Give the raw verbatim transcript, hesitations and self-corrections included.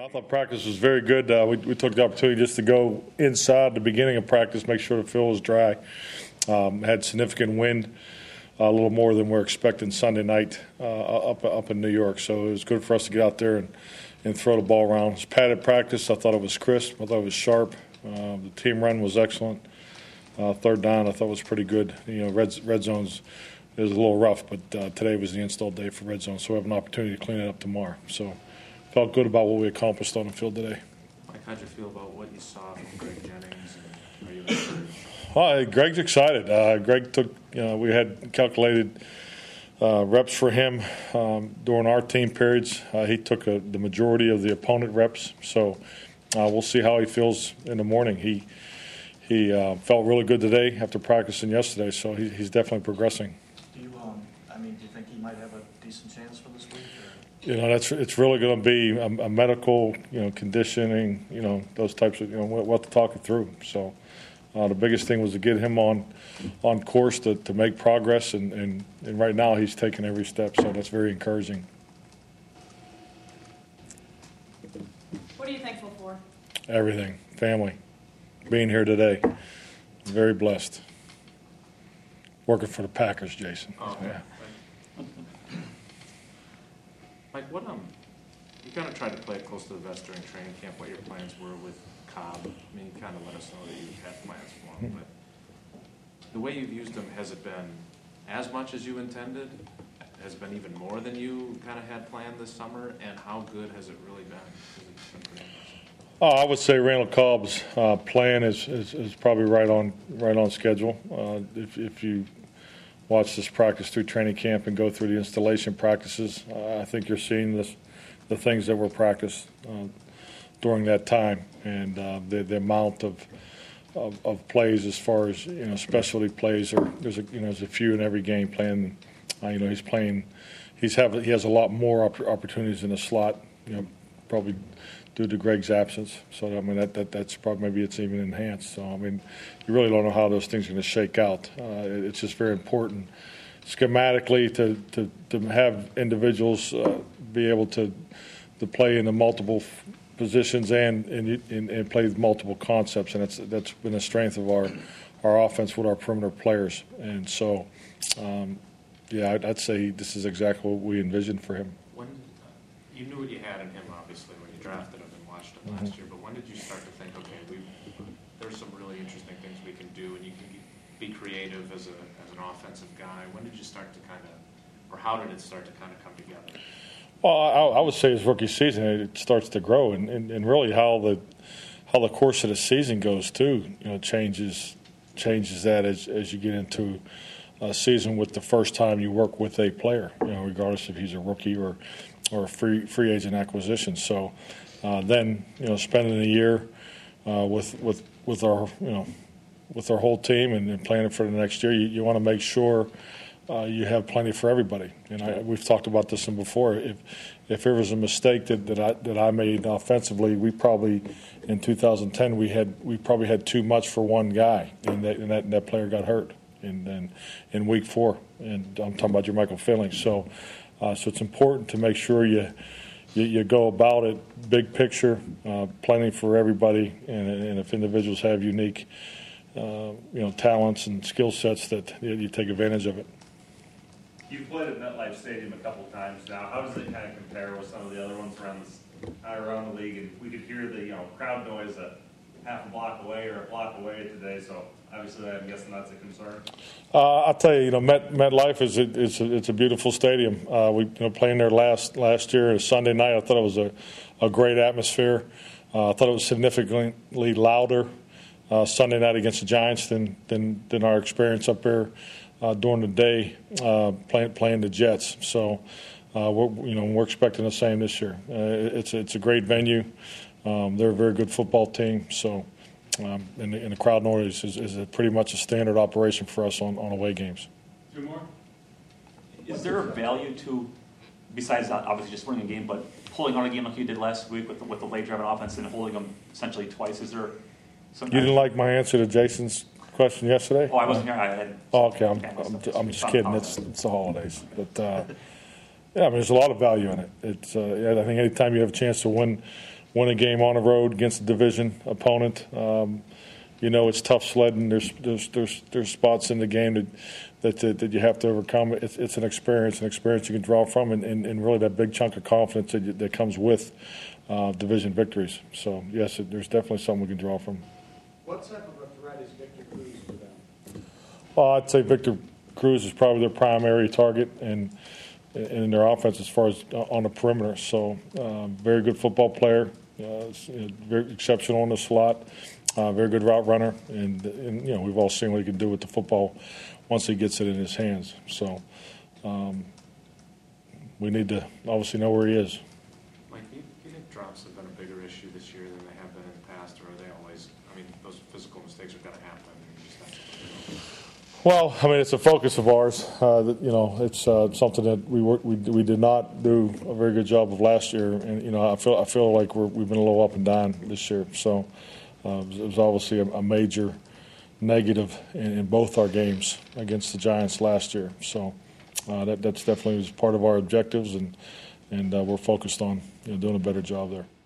I thought practice was very good. Uh, we, we took the opportunity just to go inside the beginning of practice, make sure the field was dry. Um, had significant wind, uh, a little more than we're expecting Sunday night uh, up up in New York. So it was good for us to get out there and, and throw the ball around. It was padded practice. I thought it was crisp. I thought it was sharp. Uh, the team run was excellent. Uh, third down I thought was pretty good. You know, red, red zones is a little rough, but uh, today was the install day for red zone, so we have an opportunity to clean it up tomorrow. So felt good about what we accomplished on the field today. Mike, how'd you feel about what you saw from Greg Jennings? And are you excited? Uh, Greg's excited. Uh, Greg took, you know, we had calculated uh, reps for him um, during our team periods. Uh, he took a, the majority of the opponent reps, so uh, we'll see how he feels in the morning. He he uh, felt really good today after practicing yesterday, so he, he's definitely progressing. Do you, um, I mean, do you think he might have a decent chance for this week? Or? You know, that's it's really going to be a, a medical, you know, conditioning, you know, those types of, you know, we'll, we'll have to talk it through. So uh, the biggest thing was to get him on on course to, to make progress, and, and, and right now he's taking every step, so that's very encouraging. What are you thankful for? Everything. Family. Being here today. Very blessed. Working for the Packers, Jason. Oh, yeah. Mike, what um, you kind of tried to play it close to the vest during training camp. What your plans were with Cobb? I mean, you kind of let us know that you had plans for him, but the way you've used him, has it been as much as you intended? Has it been even more than you kind of had planned this summer? And how good has it really been? It's been pretty impressive. Oh, I would say Randall Cobb's uh, plan is, is, is probably right on right on schedule. Uh, if, if you watch this practice through training camp and go through the installation practices, uh, I think you're seeing this, the things that were practiced uh, during that time, and uh, the, the amount of, of of plays as far as, you know, specialty plays. Or there's a you know there's a few in every game playing. Uh, you know, he's playing. He's have he has a lot more opp- opportunities in the slot. You know, probably due to Greg's absence. So, I mean, that, that that's probably maybe it's even enhanced. So, I mean, you really don't know how those things are going to shake out. Uh, it, it's just very important schematically to, to, to have individuals uh, be able to to play in the multiple f- positions and, and and and play with multiple concepts. And that's that's been a strength of our, our offense with our perimeter players. And so, um, yeah, I'd, I'd say this is exactly what we envisioned for him. When you knew what you had in him, obviously, when you drafted him and watched him Mm-hmm. last year, but when did you start to think, okay, we there's some really interesting things we can do, and you can be creative as a as an offensive guy? When did you start to kind of, or how did it start to kind of come together? Well, I, I would say his rookie season, it starts to grow, and, and, and really how the how the course of the season goes too, you know, changes changes that as as you get into a season with the first time you work with a player, you know, regardless if he's a rookie or or a free free agent acquisition. So uh, then, you know, spending a year uh, with with with our you know with our whole team and, and planning for the next year, you, you want to make sure uh, you have plenty for everybody. And I, we've talked about this before. If if there was a mistake that, that I that I made offensively, we probably in two thousand ten we had we probably had too much for one guy, and that and that, and that player got hurt in, in in week four. And I'm talking about your Michael Fillings. So. Uh, so it's important to make sure you you, you go about it big picture, uh, planning for everybody, and, and if individuals have unique, uh, you know, talents and skill sets, that you, you take advantage of it. You've played at MetLife Stadium a couple times now. How does it kind of compare with some of the other ones around this, around the league? And we could hear the you know crowd noise a half a block away or a block away today. So obviously, I'm guessing that's a concern. Uh, I'll tell you, you know, Met MetLife is a, it's a, it's a beautiful stadium. Uh, we you know playing there last last year, a Sunday night. I thought it was a, a great atmosphere. Uh, I thought it was significantly louder uh, Sunday night against the Giants than than, than our experience up there uh, during the day uh, playing playing the Jets. So uh, we're you know we're expecting the same this year. Uh, it's it's a great venue. Um, they're a very good football team. So. Um, and, the, and the crowd noise is, is a pretty much a standard operation for us on, on away games. Two more. Is there a value to, besides obviously just winning a game, but pulling on a game like you did last week with the, with the late driving offense and holding them essentially twice? Is there some? You didn't like my answer to Jason's question yesterday? Oh, I wasn't here. I had. Oh, okay. I'm, I'm, I'm just kidding. It's, it's the holidays, but uh, yeah, I mean, there's a lot of value in it. It's uh, yeah, I think anytime you have a chance to win. win a game on the road against a division opponent. Um, you know it's tough sledding. There's there's there's there's spots in the game that that that, that you have to overcome. It's, it's an experience, an experience you can draw from, and, and, and really that big chunk of confidence that, you, that comes with uh, division victories. So yes, it, there's definitely something we can draw from. What type of a threat is Victor Cruz for them? Well, I'd say Victor Cruz is probably their primary target and in their offense as far as on the perimeter. So um, very good football player, uh, very exceptional in the slot. Uh, very good route runner, and, and you know we've all seen what he can do with the football once he gets it in his hands. So um, we need to obviously know where he is. Mike, do you, do you think drops have been a bigger issue this year than they have been in the past, or are they always? I mean, those physical mistakes are going to happen. And you just have to Well, I mean, it's a focus of ours. Uh, that, you know, it's uh, something that we work, we we did not do a very good job of last year, and you know, I feel I feel like we're, we've been a little up and down this year. So. Uh, it was obviously a, a major negative in, in both our games against the Giants last year. So uh, that that's definitely was part of our objectives, and and uh, we're focused on you know, doing a better job there.